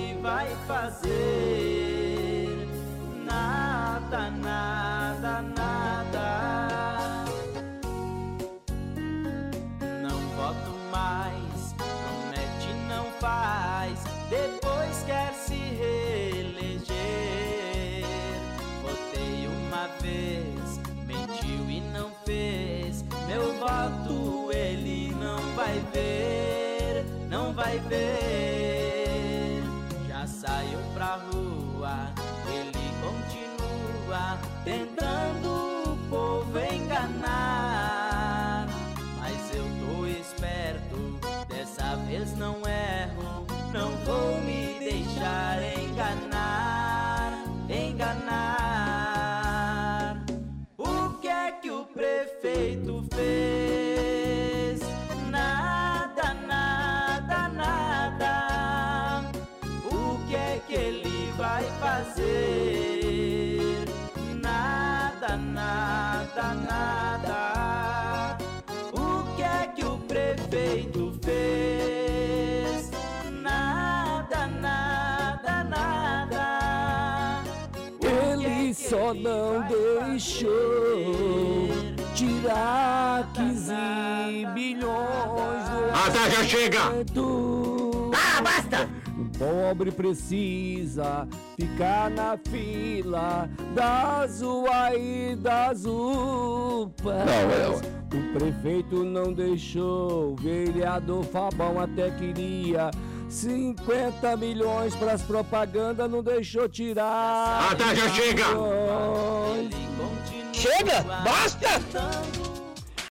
ele vai fazer? Nada, nada, nada. Não voto mais, promete não faz, depois quer se reeleger. Votei uma vez, mentiu e não fez, meu voto ele não vai ver, não vai ver. Já saiu pra rua, ele continua tentando o povo enganar. Mas eu tô esperto, dessa vez não erro, não vou me deixar enganar, enganar. O que é que o prefeito fez? Nada, nada, nada. O que é que ele vai fazer? Nada, nada, nada. O que é que o prefeito fez? Nada, nada, nada. Ele só não deixou tirar 15 bilhões do tá, já chega! Ah, basta! O pobre precisa ficar na fila das UA e das UPAs. O prefeito não deixou, o vereador Fabão até queria 50 milhões pras propagandas, não deixou tirar. tá, já chega! Ele continua Chega, basta! tentando